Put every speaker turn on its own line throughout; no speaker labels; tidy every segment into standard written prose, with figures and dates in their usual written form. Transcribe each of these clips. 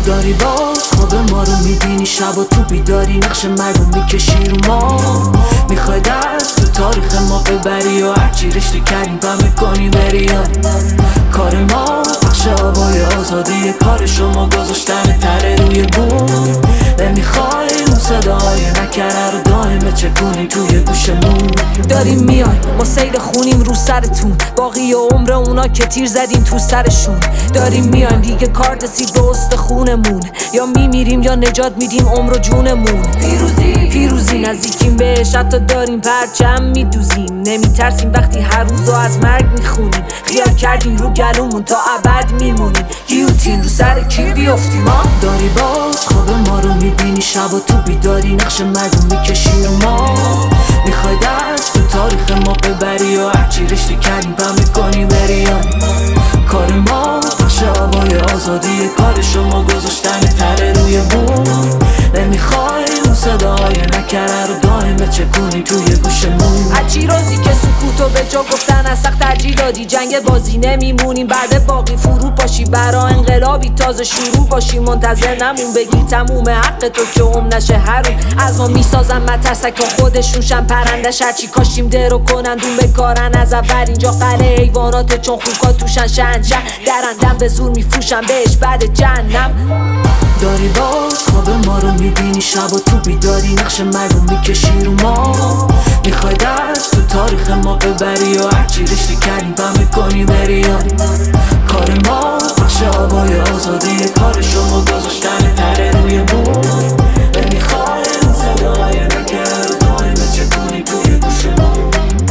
داری باز خواب ما رو میبینی شب و تو بیداری نقش مردم میکشی رو ما. میخوای دست تو تاریخ ما ببری و هرچی رشته کردیم و میکنی بری. کار ما بخش آوای آزادی، کار شما گذاشتن تره روی بوم. نمیخوای اون صدای نکره رو دائمه چکونیم توی گوشمون. داریم میای ما سیل خونیم رو سرتون، باقی عمر اونا که تیر زدیم تو سرشون. داریم میایم دیگه کارت رسید به استخونمون، یا میمیریم یا نجات میدیم عمر و جونمون. پیروزی نزدیکیم بهش، حتی داریم پرچم میدوزیم. نمیترسیم وقتی هر روزو از مرگ میخونیم. خیال کردیم رو گلومون تا ابد میمونیم. گیوتین رو سر کی بیفتیم ما. داری باز خواب ما رو میبینی شب و تو بیداری نقش مردم میکشی رو ما. میخوای دست تو تاریخ ما ببری و هرچی رشته کردیم و میکنی بری. کار ما بخش آوای آزادی، کار شما گذاشتن تره روی بوم. نمیخوای اون صدای نکره رو دائمه چکونیم توی گوشمون. هرچی روزی که سکوتو به جا گفتن از سخت ترجیح دادی، جنگ بازی نمیمونیم بعد باقی فرو باشی. برا انقلابی تازه شروع باشی، منتظر نمون بگیر تموم حق تو که عم نشه هرون. از ما میسازن مترسک تا خودشونشن پرندش، هرچی کاشیم درو کنن دون بکارن از اول. اینجا قلعه حیوانات چون خوکا توشن شهنشه، درندم به زور میفروشن بهش بعد جهنم. داری باز خواب ما رو میبینی شب و تو بیداری نقش مردم میکشی رو ما. میخوای دست تو تاریخ ما ببری و هرچی رشته کردیم و میکنی بری. کار ما بخش آوای آزادی، کار شما گذاشتن تره روی بوم. نمیخوای اون صدای نکره رو دائمه چکونی توی گوشمون.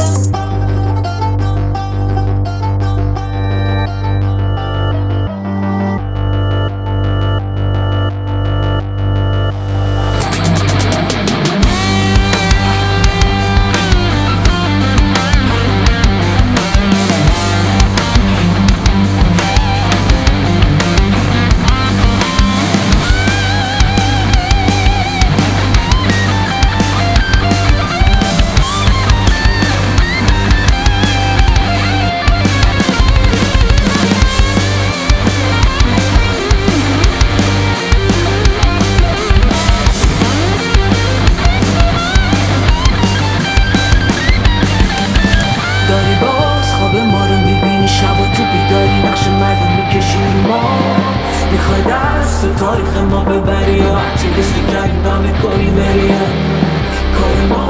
میخوای دست تو تاریخ ما ببری و هرچی رشته کردیم و میکنی بری. کار ما